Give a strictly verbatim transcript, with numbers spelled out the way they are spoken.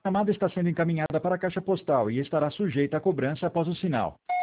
chamada está sendo encaminhada para a caixa postal e estará sujeita a cobrança após o sinal.